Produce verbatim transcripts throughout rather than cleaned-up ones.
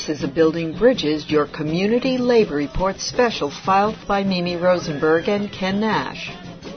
Voices of Building Bridges, your Community Labor Report special filed by Mimi Rosenberg and Ken Nash.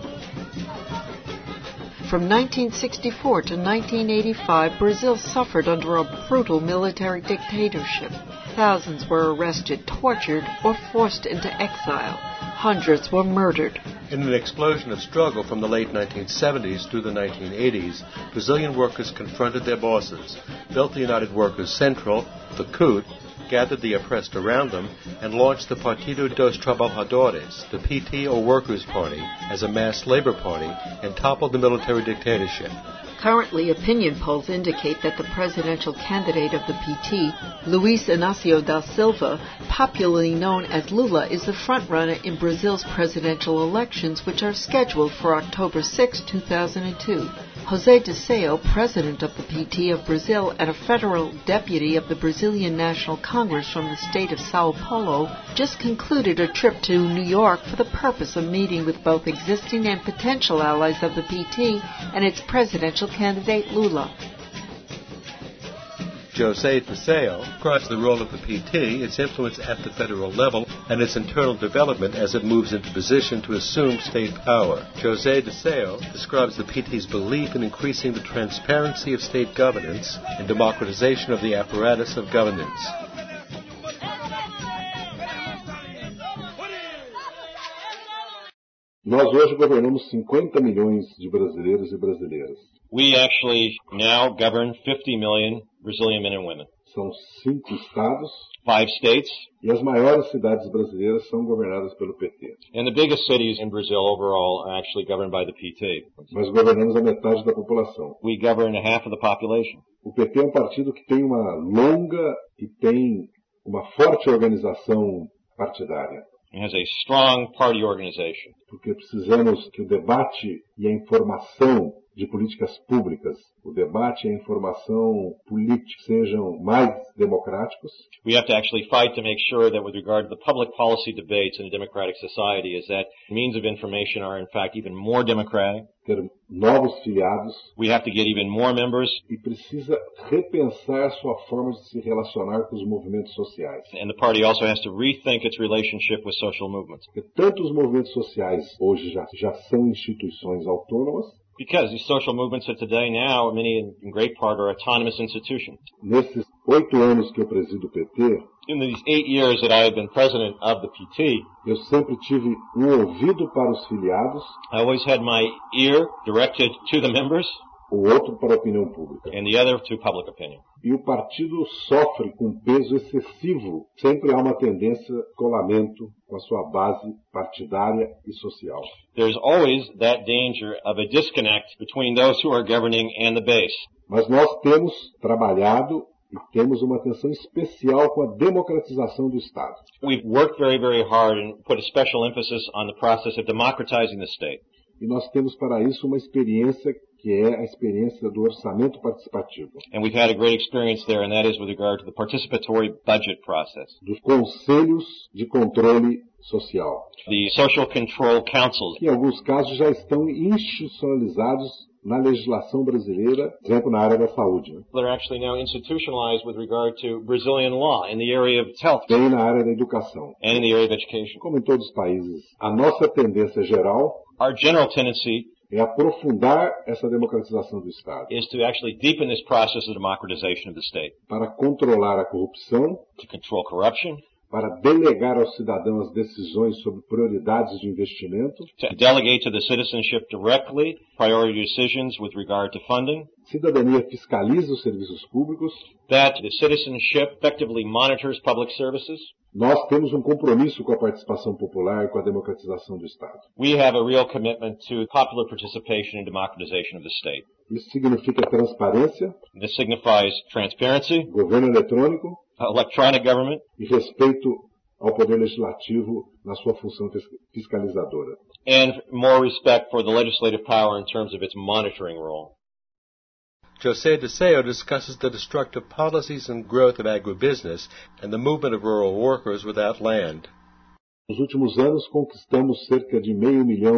From nineteen sixty-four to nineteen eighty-five, Brazil suffered under a brutal military dictatorship. Thousands were arrested, tortured, or forced into exile. Hundreds were murdered. In an explosion of struggle from the late nineteen seventies through the nineteen eighties, Brazilian workers confronted their bosses, built the United Workers Central, the C U T, gathered the oppressed around them, and launched the Partido dos Trabalhadores, the P T or Workers' Party, as a mass labor party, and toppled the military dictatorship. Currently, opinion polls indicate that the presidential candidate of the P T, Luiz Inácio da Silva, popularly known as Lula, is the frontrunner in Brazil's presidential elections, which are scheduled for October sixth, two thousand two. José Dirceu, president of the P T of Brazil and a federal deputy of the Brazilian National Congress from the state of Sao Paulo, just concluded a trip to New York for the purpose of meeting with both existing and potential allies of the P T and its presidential candidate Lula. José Dirceu describes the role of the P T, its influence at the federal level, and its internal development as it moves into position to assume state power. José Dirceu describes the P T's belief in increasing the transparency of state governance and democratization of the apparatus of governance. Nós hoje governamos cinquenta milhões de brasileiros e brasileiras. We actually now govern fifty million Brazilian men and women. São cinco estados. Five states. E as maiores cidades brasileiras são governadas pelo P T. And the biggest cities in Brazil overall are actually governed by the P T. Nós governamos a metade da população. We govern half of the population. O P T é um partido que tem uma longa e tem uma forte organização partidária. It has a strong party organization. Porque precisamos que o debate e a informação de políticas públicas, o debate e a informação política sejam mais democráticos. We have to actually fight to make sure that with regard to the public policy debates in a democratic society is that means of information are in fact even more democratic. Ter novos filiados. We have to get even more members. E precisa repensar a sua forma de se relacionar com os movimentos sociais. And the party also has to rethink its relationship with social movements. Porque tanto os movimentos sociais hoje já, já são instituições autônomas. Because these social movements of today now, many in great part, are autonomous institutions. Nesses oito anos que eu presido o P T, in these eight years that I have been president of the P T, eu sempre tive um ouvido para os filiados. I always had my ear directed to the members. O outro para a opinião pública. And the other to public opinion. E o partido sofre com peso excessivo. Sempre há uma tendência de colamento com a sua base partidária e social. There's always that danger of a disconnect between those who are governing and the base. Mas nós temos trabalhado e temos uma atenção especial com a democratização do Estado. We've worked very, very hard and put a special emphasis on the process of democratizing the state. E nós temos para isso uma experiência que é a experiência do orçamento participativo. And we've had a great experience there, and that is with regard to the participatory budget process. Dos conselhos de controle social. The social control councils. Que em alguns casos já estão institucionalizados na legislação brasileira, por exemplo, na área da saúde. Né? They're actually now institutionalized with regard to Brazilian law in the area of health. Bem na área da educação. And in the area of education. Como em todos os países, a nossa tendência geral Our general tendency é aprofundar essa democratização do Estado. Is to actually deepen this process of democratization of the state. Para controlar a corrupção. To control corruption. Para delegar aos cidadãos decisões sobre prioridades de investimento. To delegate to the citizenship directly priority decisions with regard to funding. Cidadania fiscaliza os serviços públicos. That the citizenship effectively monitors public services. Nós temos um compromisso com a participação popular e com a democratização do Estado. We have a real commitment to popular participation and democratization of the state. Isso significa transparência. This signifies transparency. Governo eletrônico. Electronic government. E respeito ao poder legislativo na sua função fiscalizadora. And more respect for the legislative power in terms of its monitoring role. José Dirceu discusses the destructive policies and growth of agribusiness and the movement of rural workers without land. Nos últimos anos, conquistamos cerca de meio milhão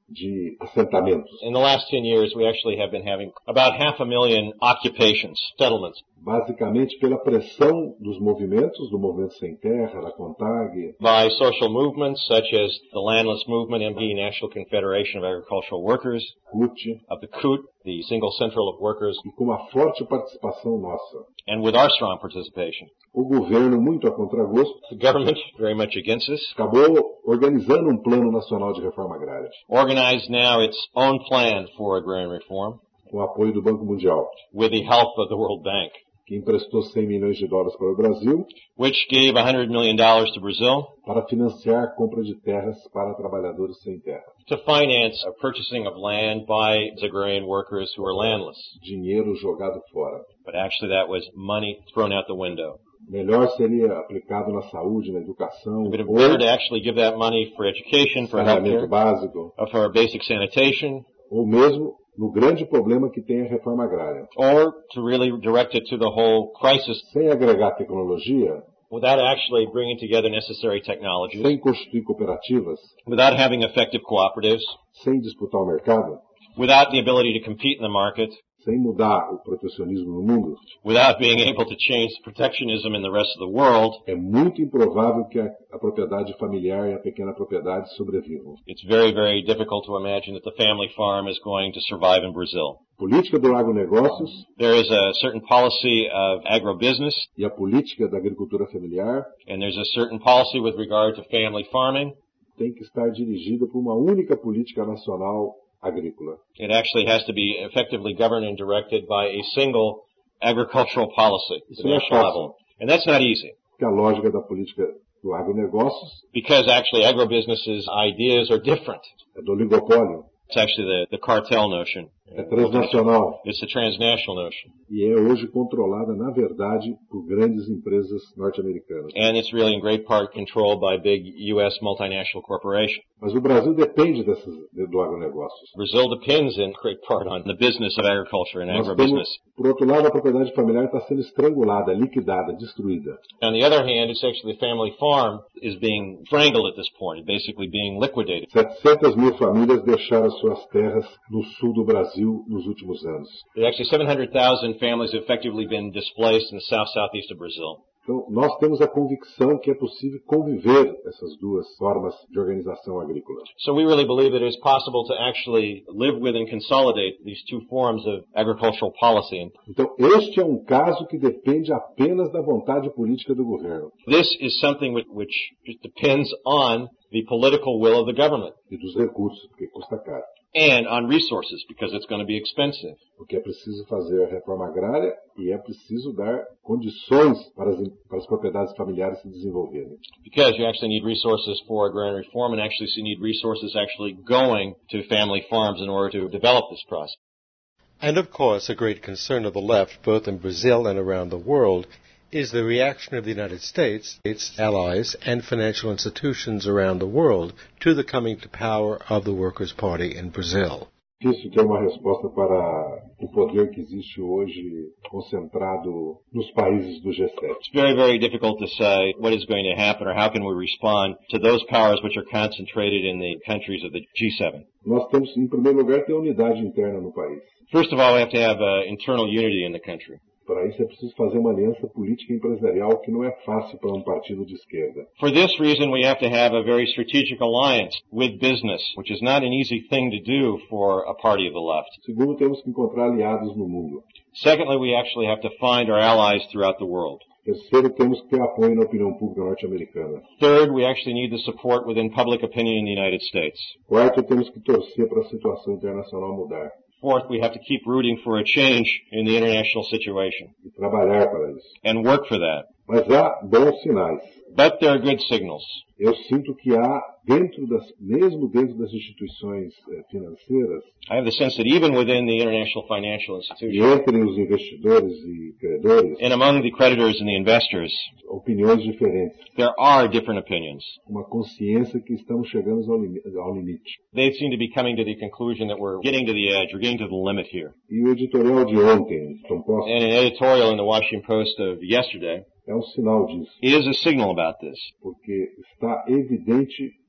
de assentamentos. In the last ten years, we actually have been having about half a million occupations, settlements. Basicamente pela pressão dos movimentos, do movimento sem terra, da CONTAG, By social movements such as the Landless Movement, M B, National Confederation of Agricultural Workers, C U T, of the C U T, the Single Central of Workers, e com uma forte participação nossa. and with our strong participation. O governo, muito a contragosto, The government, very much against us, acabou organizando um plano nacional de reforma agrária, organized now its own plan for agrarian reform com o apoio do Banco Mundial, with the help of the World Bank, que emprestou cem milhões de dólares para o Brasil which gave one hundred million dollars to Brazil para financiar a compra de terras para trabalhadores sem terra. to finance a purchasing of land by agrarian workers who are landless. Dinheiro jogado fora. But actually that was money thrown out the window. Melhor seria aplicado na saúde, na educação, It would have ou been better to actually give that money for education, for saneamento healthcare, básico, uh, for basic sanitation, ou mesmo no grande problema que tem a reforma agrária. or to really direct it to the whole crisis Sem agregar tecnologia, without actually bringing together necessary technologies, sem constituir cooperativas, without having effective cooperatives, sem disputar o mercado, without the ability to compete in the market, sem mudar o protecionismo no mundo, without being able to change protectionism in the rest of the world, é muito improvável que a, a propriedade familiar e a pequena propriedade sobrevivam. it's very, very difficult to imagine that the family farm is going to survive in Brazil. Política do agronegócios There is a certain policy of agribusiness, e a política da agricultura familiar and there's a certain policy with regard to family farming. tem que estar dirigida por uma única política nacional agrícola. It actually has to be effectively governed and directed by a single agricultural policy at Isso the não é national fácil, level. And that's not easy, porque a lógica da política do agronegócios because actually agribusinesses' ideas are different. é do oligopólio, It's actually the, the cartel notion. é transnacional It's the transnational notion. e é hoje controlada, na verdade, por grandes empresas norte-americanas. And it's really in great part controlled by big U S multinational corporations. Mas o Brasil depende dessas, do agronegócios. Brazil depends in great part on the business of agriculture and Nós agribusiness. temos, por outro lado, a propriedade familiar está sendo estrangulada, liquidada, destruída. On the other hand, it's actually the family farm is being strangled at this point, basically being liquidated. setecentas mil famílias deixaram suas terras no sul do Brasil nos últimos anos. There's actually seven hundred thousand families have effectively been displaced in the south southeast of Brazil. Então, nós temos a convicção que é possível conviver essas duas formas de organização agrícola. So we really believe that it is possible to actually live with and consolidate these two forms of agricultural policy. Então, este é um caso que depende apenas da vontade política do governo This is something which, which depends on the political will of the government e dos recursos, porque custa caro. and on resources because it's going to be expensive. Porque é preciso fazer a reforma agrária e é preciso dar condições para as, para as propriedades familiares se desenvolverem. Because you actually need resources for agrarian reform and actually you need resources actually going to family farms in order to develop this process. And of course, a great concern of the left, both in Brazil and around the world, is the reaction of the United States, its allies, and financial institutions around the world to the coming to power of the Workers' Party in Brazil. Difícil ter uma resposta para o poder que existe hoje concentrado nos países do G sete. It's very, very difficult to say what is going to happen or how can we respond to those powers which are concentrated in the countries of the G seven. Nós temos, em primeiro lugar, ter unidade interna no país. First of all, we have to have uh, internal unity in the country. Para isso é preciso fazer uma aliança política e empresarial que não é fácil para um partido de esquerda. For this reason, we have to have a very strategic alliance with business, which is not an easy thing to do for a party of the left. Segundo, temos que encontrar aliados no mundo. Secondly, we actually have to find our allies throughout the world. Terceiro, temos que ter apoio na opinião pública norte-americana. Third, we actually need the support within public opinion in the United States. Quarto, temos que torcer para a situação internacional mudar Fourth, we have to keep rooting for a change in the international situation e trabalhar para isso. and work for that. Mas há bons sinais. But there are good signals. Eu sinto que há, dentro das, mesmo dentro das instituições eh, financeiras, I have the sense that even within the international financial e institutions entre os investidores e credores, and among the creditors and the investors, opiniões diferentes. there are different opinions. Uma consciência que estamos chegando ao, limi- ao limite. They seem to be coming to the conclusion that we're getting to the edge, we're getting to the limit here. E o editorial de ontem, Tom Post, And an editorial in the Washington Post of yesterday é um sinal disso, is a signal about this. porque está evidente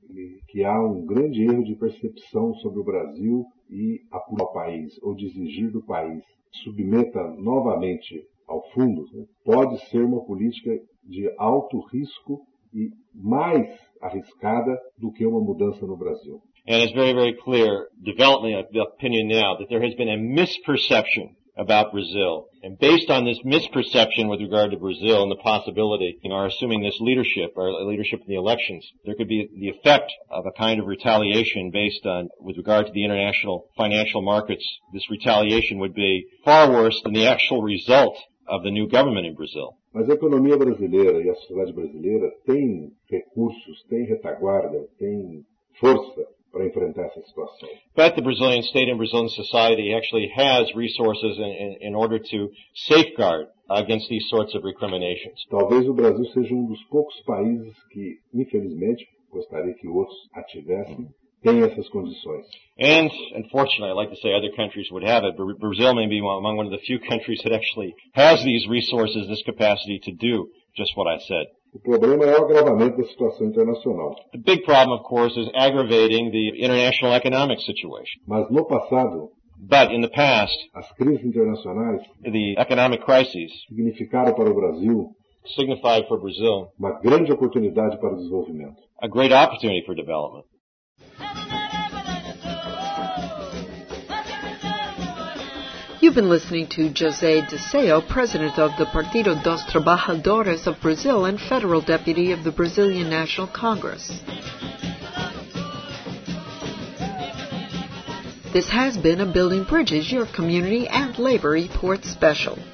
que há um grande erro de percepção sobre o Brasil e apurar o país, ou de exigir do país submeta novamente ao fundo, né, pode ser uma política de alto risco e mais arriscada do que uma mudança no Brasil. And it's very, very clear, developing the opinion now, that there has been a misperception about Brazil. And based on this misperception with regard to Brazil and the possibility, you know, assuming this leadership, or leadership in the elections, there could be the effect of a kind of retaliation based on, with regard to the international financial markets. This retaliation would be far worse than the actual result of the new government in Brazil. Mas a economia brasileira e a sociedade brasileira tem recursos, tem retaguarda, tem força para enfrentar essa situação. But the Brazilian state and Brazilian society actually has resources in, in, in order to safeguard against these sorts of recriminations. Talvez o Brasil seja um dos poucos países que, infelizmente, gostaria que outros a tivessem, tem essas condições. And, unfortunately, I'd like to say other countries would have it, but Brazil may be among one of the few countries that actually has these resources, this capacity to do just what I said. O problema é o agravamento da situação internacional. The big problem, of course, is aggravating the international economic situation. Mas no passado, But in the past, as crises internacionais the economic crises significaram para o Brasil signified for Brazil uma grande oportunidade para o desenvolvimento. a great opportunity for development. You've been listening to José Dirceu, president of the Partido dos Trabalhadores of Brazil and federal deputy of the Brazilian National Congress. This has been a Building Bridges, your community and labor report special.